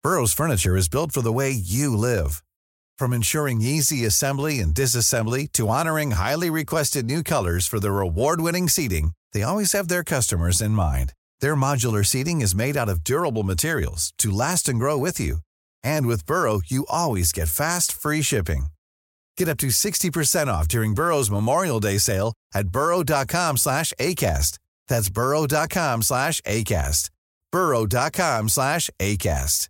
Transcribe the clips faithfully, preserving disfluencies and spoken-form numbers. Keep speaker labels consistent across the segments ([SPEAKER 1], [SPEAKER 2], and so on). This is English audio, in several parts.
[SPEAKER 1] Burrow's furniture is built for the way you live. From ensuring easy assembly and disassembly to honoring highly requested new colors for their award-winning seating, they always have their customers in mind. Their modular seating is made out of durable materials to last and grow with you. And with Burrow, you always get fast, free shipping. Get up to sixty percent off during Burrow's Memorial Day sale at burrow.com slash ACAST. That's burrow.com slash ACAST. burrow.com slash ACAST.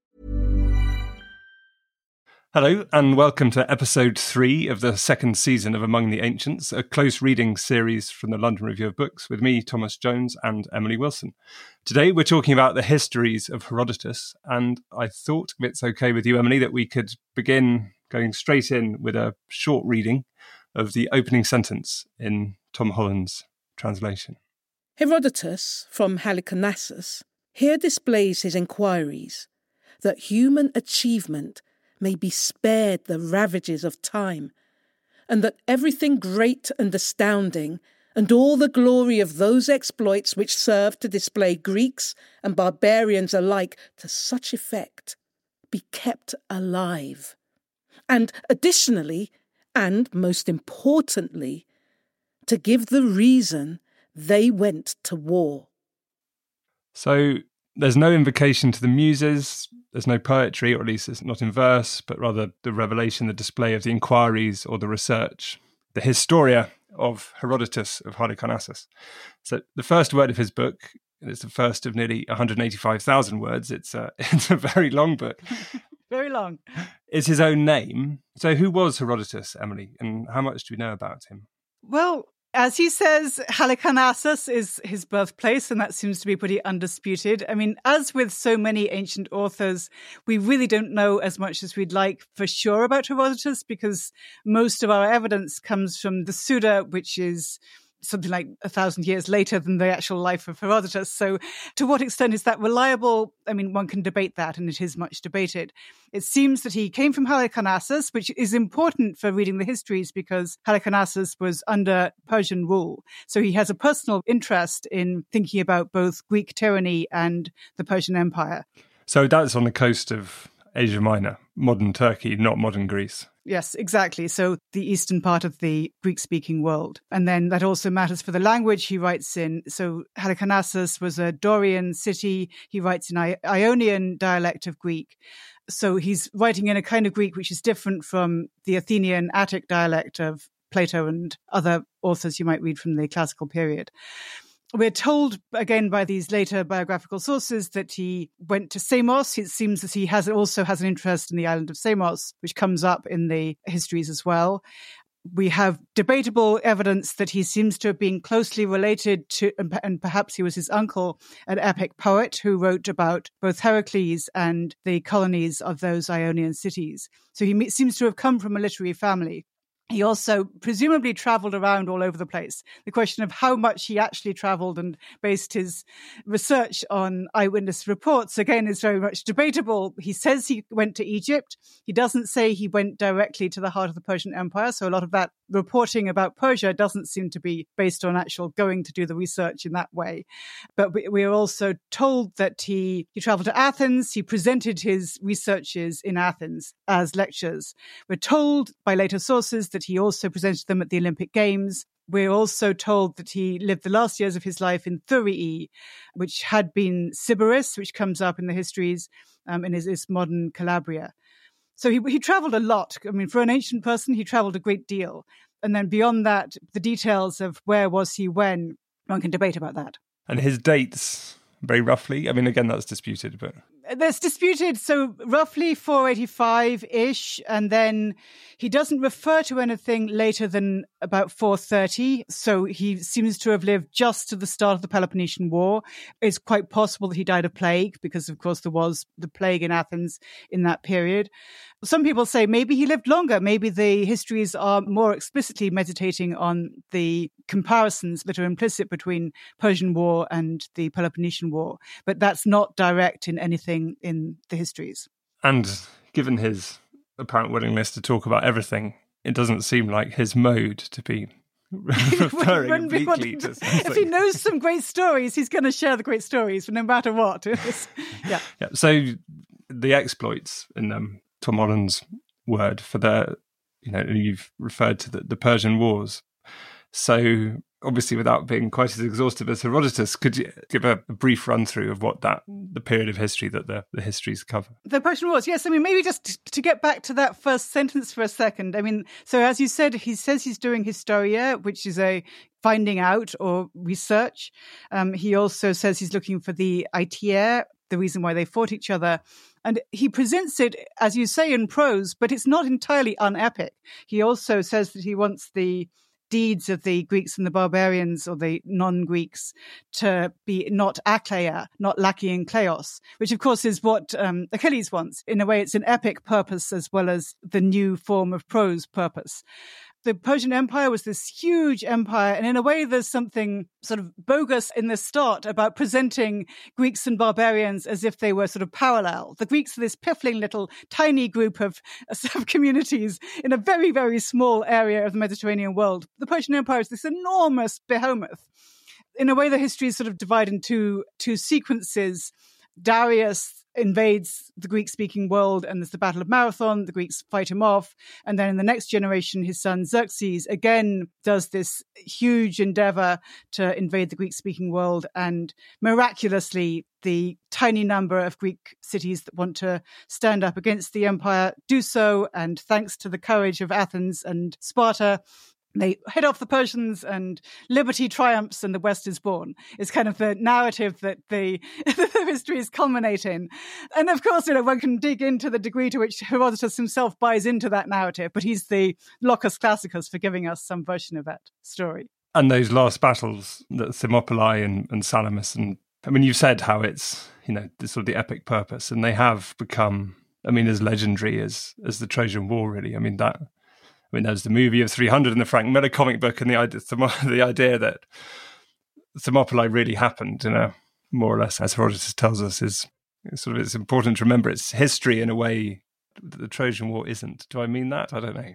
[SPEAKER 2] Hello, and welcome to episode three of the second season of Among the Ancients, a close reading series from the London Review of Books with me, Thomas Jones, and Emily Wilson. Today we're talking about the histories of Herodotus, and I thought, if it's okay with you, Emily, that we could begin going straight in with a short reading of the opening sentence in Tom Holland's translation.
[SPEAKER 3] Herodotus, from Halicarnassus, here displays his enquiries that human achievement may be spared the ravages of time, and that everything great and astounding, and all the glory of those exploits which serve to display Greeks and barbarians alike to such effect, be kept alive. And additionally, and most importantly, to give the reason they went to war.
[SPEAKER 2] So there's no invocation to the muses, there's no poetry, or at least it's not in verse, but rather the revelation, the display of the inquiries or the research, the Historia of Herodotus of Halicarnassus. So the first word of his book, and it's the first of nearly one hundred eighty-five thousand words, it's a, it's a very long book.
[SPEAKER 4] Very long.
[SPEAKER 2] Is his own name. So who was Herodotus, Emily, and how much do we know about him?
[SPEAKER 4] Well, as he says, Halicarnassus is his birthplace, and that seems to be pretty undisputed. I mean, as with so many ancient authors, we really don't know as much as we'd like for sure about Herodotus, because most of our evidence comes from the Suda, which is something like a thousand years later than the actual life of Herodotus. So to what extent is that reliable? I mean, one can debate that, and it is much debated. It seems that he came from Halicarnassus, which is important for reading the histories because Halicarnassus was under Persian rule. So he has a personal interest in thinking about both Greek tyranny and the Persian Empire.
[SPEAKER 2] So that's on the coast of Asia Minor, modern Turkey, not modern Greece.
[SPEAKER 4] Yes, exactly. So the eastern part of the Greek-speaking world. And then that also matters for the language he writes in. So Halicarnassus was a Dorian city. He writes in I- Ionian dialect of Greek. So he's writing in a kind of Greek which is different from the Athenian Attic dialect of Plato and other authors you might read from the classical period. We're told, again, by these later biographical sources that he went to Samos. It seems that he has also has an interest in the island of Samos, which comes up in the histories as well. We have debatable evidence that he seems to have been closely related to, and perhaps he was his uncle, an epic poet who wrote about both Heracles and the colonies of those Ionian cities. So he seems to have come from a literary family. He also presumably travelled around all over the place. The question of how much he actually travelled and based his research on eyewitness reports, again, is very much debatable. He says he went to Egypt. He doesn't say he went directly to the heart of the Persian Empire. So a lot of that reporting about Persia doesn't seem to be based on actual going to do the research in that way. But we, we are also told that he, he travelled to Athens. He presented his researches in Athens as lectures. We're told by later sources that he also presented them at the Olympic Games. We're also told that he lived the last years of his life in Thurii, which had been Sybaris, which comes up in the histories, um, and is, is modern Calabria. So he, he travelled a lot. I mean, for an ancient person, he travelled a great deal. And then beyond that, the details of where was he when, one can debate about that.
[SPEAKER 2] And his dates, very roughly? I mean, again, that's disputed, but...
[SPEAKER 4] That's disputed, so roughly four eighty-five-ish, and then he doesn't refer to anything later than about four thirty, so he seems to have lived just to the start of the Peloponnesian War. It's quite possible that he died of plague, because of course there was the plague in Athens in that period. Some people say maybe he lived longer, maybe the histories are more explicitly meditating on the comparisons that are implicit between Persian War and the Peloponnesian War, but that's not direct in anything in the histories.
[SPEAKER 2] And given his apparent willingness to talk about everything, it doesn't seem like his mode to be referring obliquely to something.
[SPEAKER 4] If he knows some great stories, he's going to share the great stories, no matter what. yeah.
[SPEAKER 2] yeah. So the exploits in um, Tom Holland's word for the, you know, you've referred to the, the Persian Wars. So obviously, without being quite as exhaustive as Herodotus, could you give a, a brief run through of what that the period of history that the, the histories cover?
[SPEAKER 4] The Persian Wars, yes. I mean, maybe just to, to get back to that first sentence for a second. I mean, so as you said, he says he's doing historia, which is a finding out or research. Um, he also says he's looking for the aitier, the reason why they fought each other. And he presents it, as you say, in prose, but it's not entirely unepic. He also says that he wants the deeds of the Greeks and the barbarians or the non-Greeks to be not akleia, not lacking kleos, which of course is what um, Achilles wants. In a way, it's an epic purpose as well as the new form of prose purpose. The Persian Empire was this huge empire, and in a way there's something sort of bogus in the start about presenting Greeks and barbarians as if they were sort of parallel. The Greeks are this piffling little tiny group of, of communities in a very, very small area of the Mediterranean world. The Persian Empire is this enormous behemoth. In a way, the history is sort of divided into two sequences. Darius invades the Greek-speaking world, and there's the Battle of Marathon. The Greeks fight him off. And then in the next generation, his son Xerxes again does this huge endeavor to invade the Greek-speaking world. And miraculously, the tiny number of Greek cities that want to stand up against the empire do so. And thanks to the courage of Athens and Sparta, they head off the Persians and liberty triumphs and the West is born. It's kind of the narrative that the, the history is culminating. And of course, you know, one can dig into the degree to which Herodotus himself buys into that narrative, but he's the locus classicus for giving us some version of that story.
[SPEAKER 2] And those last battles, the Thermopylae and, and Salamis, and I mean, you've said how it's, you know, the sort of the epic purpose, and they have become, I mean, as legendary as as the Trojan War, really. I mean, that... I mean, there's the movie of three hundred in the Frank Miller comic book, and the idea, the idea that Thermopylae really happened, you know, more or less, as Herodotus tells us, is sort of, it's important to remember it's history in a way that the Trojan War isn't. Do I mean that? I don't know.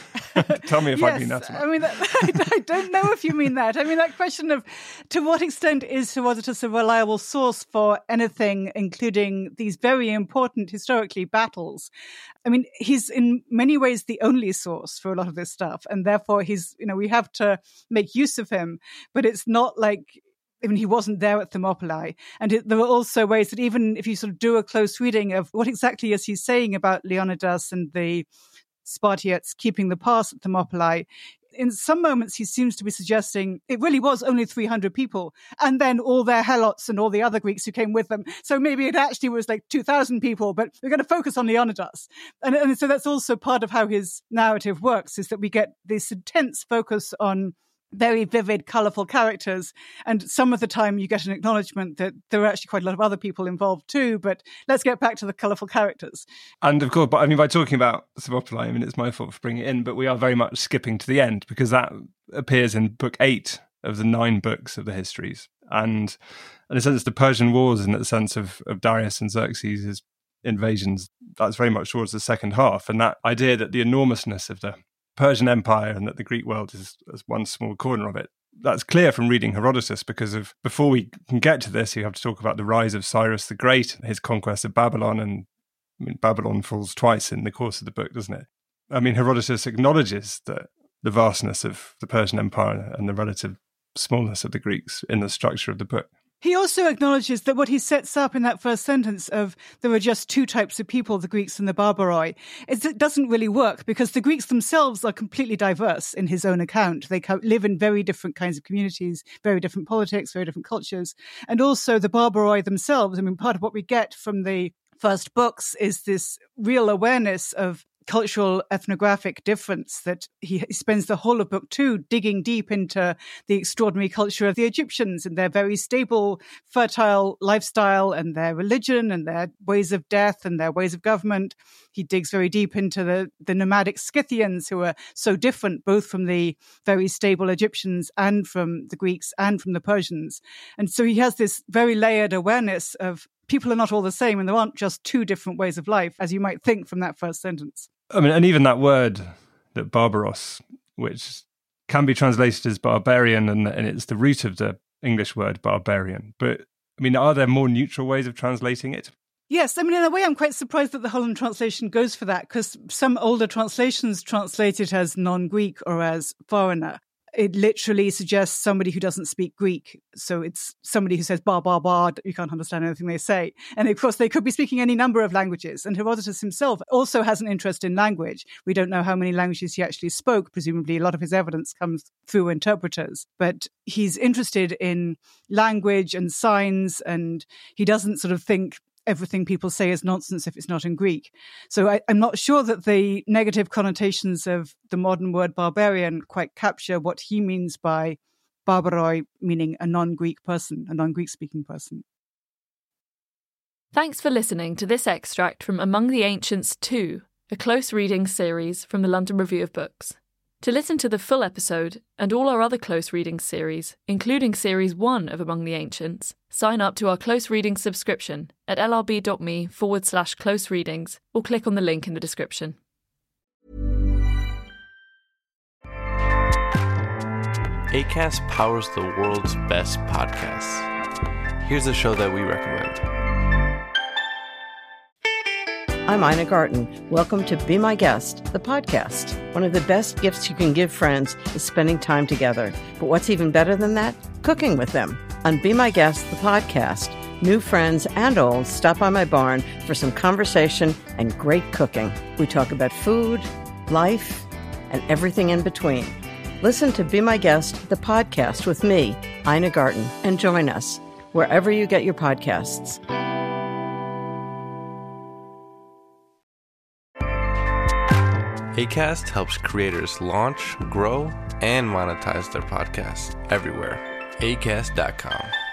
[SPEAKER 2] Tell me if
[SPEAKER 4] yes,
[SPEAKER 2] I mean that or not.
[SPEAKER 4] I mean, I don't know if you mean that. I mean, that question of to what extent is Herodotus a reliable source for anything, including these very important historically battles? I mean, he's in many ways the only source for a lot of this stuff, and therefore he's, you know, we have to make use of him. But it's not like, I mean, he wasn't there at Thermopylae. And it, there were also ways that even if you sort of do a close reading of what exactly is he saying about Leonidas and the Spartiates keeping the pass at Thermopylae, in some moments he seems to be suggesting it really was only three hundred people, and then all their helots and all the other Greeks who came with them. So maybe it actually was like two thousand people, but we're going to focus on Leonidas. And, and so that's also part of how his narrative works, is that we get this intense focus on very vivid, colourful characters. And some of the time you get an acknowledgement that there are actually quite a lot of other people involved too. But let's get back to the colourful characters.
[SPEAKER 2] And of course, but I mean, by talking about Thermopylae, I mean, it's my fault for bringing it in, but we are very much skipping to the end, because that appears in book eight of the nine books of the histories. And in a sense, the Persian Wars, in the sense of, of Darius and Xerxes' invasions, that's very much towards the second half. And that idea that the enormousness of the Persian Empire and that the Greek world is, is one small corner of it. That's clear from reading Herodotus, because of before we can get to this, you have to talk about the rise of Cyrus the Great, his conquest of Babylon, and I mean, Babylon falls twice in the course of the book, doesn't it? I mean, Herodotus acknowledges that the vastness of the Persian Empire and the relative smallness of the Greeks in the structure of the book.
[SPEAKER 4] He also acknowledges that what he sets up in that first sentence of there are just two types of people, the Greeks and the Barbaroi, is it doesn't really work, because the Greeks themselves are completely diverse in his own account. They live in very different kinds of communities, very different politics, very different cultures. And also the Barbaroi themselves, I mean, part of what we get from the first books is this real awareness of cultural ethnographic difference, that he spends the whole of book two digging deep into the extraordinary culture of the Egyptians and their very stable, fertile lifestyle and their religion and their ways of death and their ways of government. He digs very deep into the, the nomadic Scythians, who are so different both from the very stable Egyptians and from the Greeks and from the Persians. And so he has this very layered awareness of people are not all the same, and there aren't just two different ways of life, as you might think from that first sentence.
[SPEAKER 2] I mean, and even that word, that barbaros, which can be translated as barbarian, and, and it's the root of the English word barbarian. But, I mean, are there more neutral ways of translating it?
[SPEAKER 4] Yes, I mean, in a way, I'm quite surprised that the Holland translation goes for that, because some older translations translate it as non-Greek or as foreigner. It literally suggests somebody who doesn't speak Greek. So it's somebody who says, ba, ba, ba, you can't understand anything they say. And of course, they could be speaking any number of languages. And Herodotus himself also has an interest in language. We don't know how many languages he actually spoke. Presumably, a lot of his evidence comes through interpreters. But he's interested in language and signs, and he doesn't sort of think everything people say is nonsense if it's not in Greek. So I, I'm not sure that the negative connotations of the modern word barbarian quite capture what he means by barbaroi, meaning a non-Greek person, a non-Greek speaking person.
[SPEAKER 5] Thanks for listening to this extract from Among the Ancients two, a close reading series from the London Review of Books. To listen to the full episode and all our other close reading series, including Series one of Among the Ancients, sign up to our close reading subscription at lrb.me forward slash close readings or click on the link in the description.
[SPEAKER 6] Acast powers the world's best podcasts. Here's a show that we recommend.
[SPEAKER 7] I'm Ina Garten. Welcome to Be My Guest, the podcast. One of the best gifts you can give friends is spending time together. But what's even better than that? Cooking with them. On Be My Guest, the podcast, new friends and old stop by my barn for some conversation and great cooking. We talk about food, life, and everything in between. Listen to Be My Guest, the podcast with me, Ina Garten, and join us wherever you get your podcasts.
[SPEAKER 6] Acast helps creators launch, grow, and monetize their podcasts everywhere. acast dot com.